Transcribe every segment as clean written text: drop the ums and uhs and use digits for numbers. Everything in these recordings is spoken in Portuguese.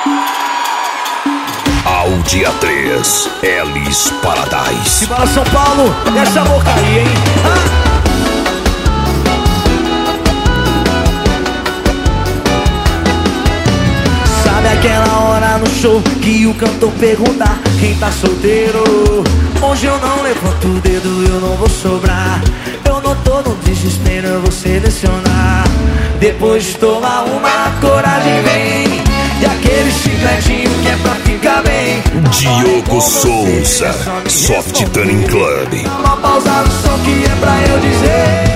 Ao dia 3, Elis Paradise. Simbora São Paulo, essa boca aí, hein? Sabe aquela hora no show que o cantor pergunta quem tá solteiro? Hoje eu não levanto o dedo, eu não vou sobrar. Eu não tô no desespero, eu vou selecionar. Depois de tomar uma, coragem vem. E aquele chicletinho que é pra ficar bem. Diogo Souza, Soft Tuning Club. Uma pausa no som que é pra eu dizer.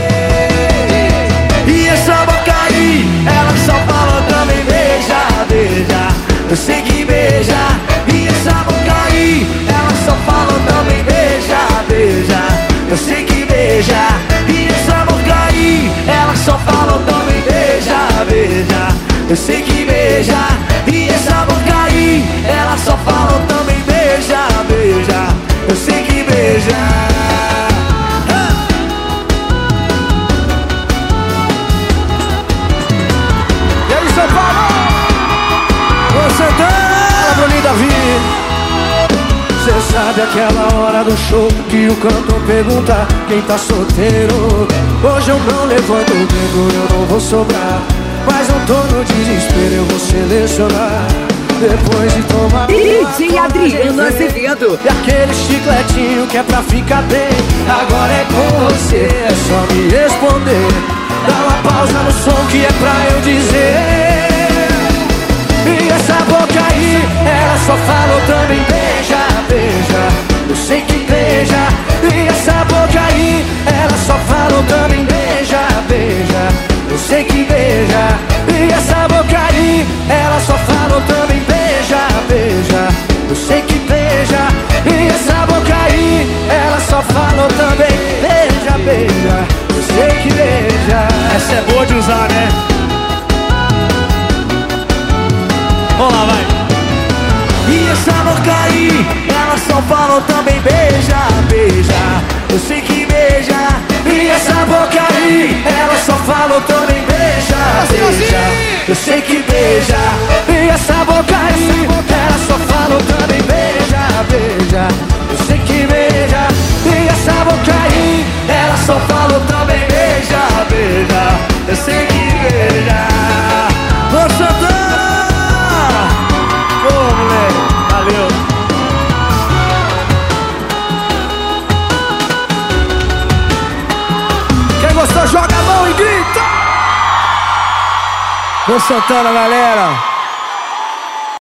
E essa boca aí, ela só fala também beija, beija. Eu sei que beija. E essa boca aí, ela só fala também beija, beija. Eu sei que beija. E essa boca aí, ela só fala também beija, beija. Eu sei que beija. E essa boca aí, ela só fala também beija, beija. Eu sei que beija. E aí, São Paulo? Ô Santana, Bruninho Davi. Cê sabe aquela hora do show que o cantor pergunta quem tá solteiro? Hoje eu não levanto o dedo, eu não vou sobrar. Mas não tô no desespero, eu vou selecionar. Depois de tomar DJ Adriano Azevedo. E aquele chicletinho que é pra ficar bem. Agora é com você, é só me responder. Dá uma pausa no som que é pra eu dizer. E essa boca aí, ela só fala também beija, beija. Eu sei que beija. E essa boca aí, ela só fala também beija, beija. Eu sei que beija. E essa boca aí, ela só fala também beija, beija. Eu sei que beija. E essa boca aí, ela só fala também beija, beija. Eu sei que beija. Essa é boa de usar, né? Vamos lá, vai. E essa boca aí, ela só fala também beija, beija. Eu sei que beija. E essa boca aí, ela só fala também beija, beija. Eu sei que beija. E essa boca aí, ela só fala também beija, beija. Eu sei que beija. E essa boca aí, ela só fala também beija, beija. Eu sei que beija. Ô Santana! Ô moleque, valeu. Quem gostou, joga a mão e grita! Ô Santana, galera!